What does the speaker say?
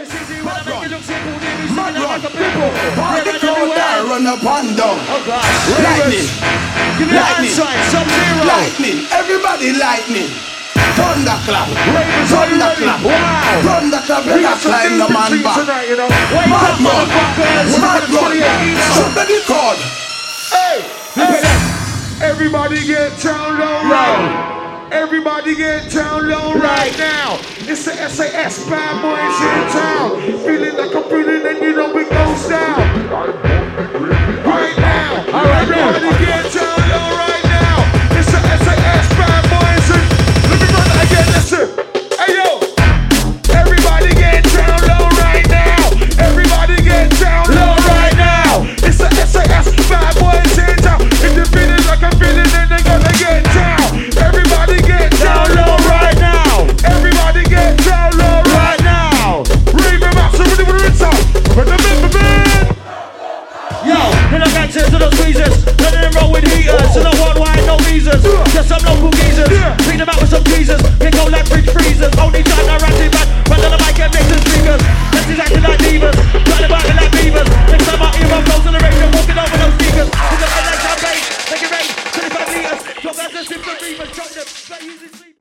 It's easy when I make it look simple. Mad run. Party crowd there run up and down. Oh gosh. Lightning. Give me a hand sign. Sub-Zero. Lightning. Everybody lightning. Thunderclap. Thunderclap. Wow. Thunderclap. You got climb the man back. Tonight, you know. Wake Mad up, run. motherfuckers. Mad run. Somebody called. Hey. Everybody get down low right. Everybody get down low right now. It's the SAS Bad Boys in town. Feeling like I'm feeling and you know it goes down. Right now. All right, everybody